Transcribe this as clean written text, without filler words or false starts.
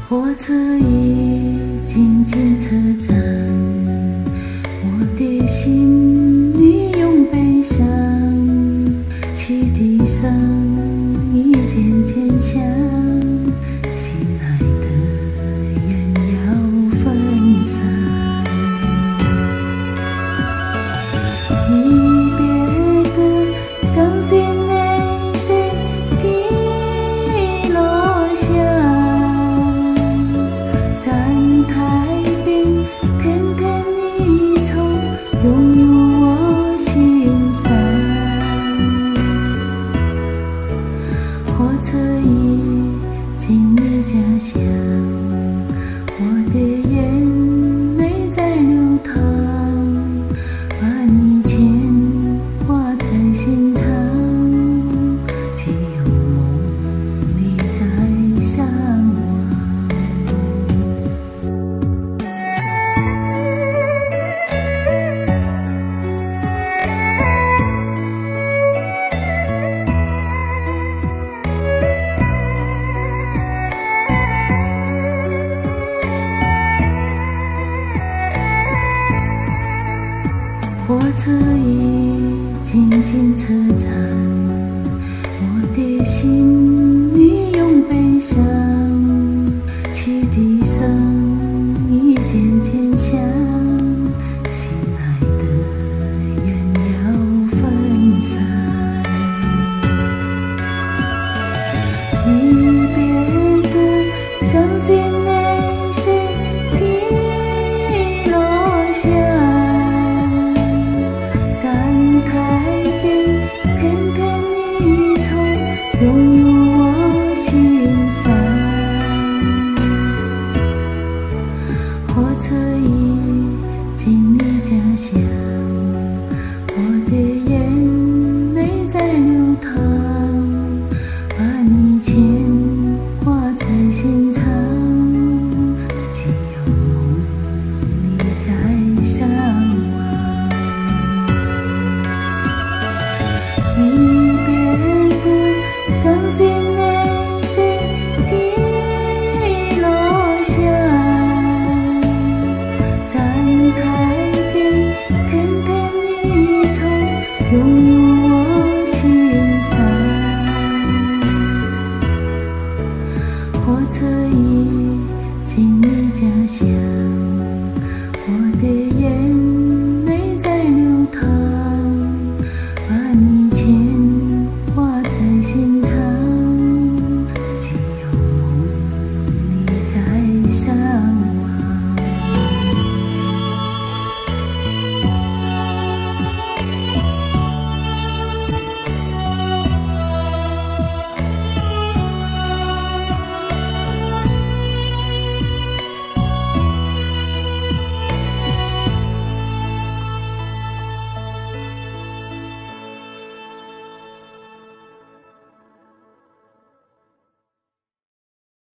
火车已经进车站，我的心里涌悲伤，汽笛声已渐渐响，心爱的人要分散。离别的伤心泪水滴落下，站台边翩翩一丛涌入我心上。火车已经离家乡，我的眼泪在流淌，把你牵挂在心肠，只有梦里在向往。火车已经进车站，我的心里涌悲伤，汽笛声已渐渐响，心爱的人要分散。离别的伤心泪水滴落下，台边翩翩一丛涌入我心上。火车已经离家乡，我的眼泪在流淌，把你牵挂在心肠，只有梦里在向往。离别的伤心泪水滴落下，站台边翩翩一丛涌入我心上。火车已经离家乡，我的眼泪在流淌，把你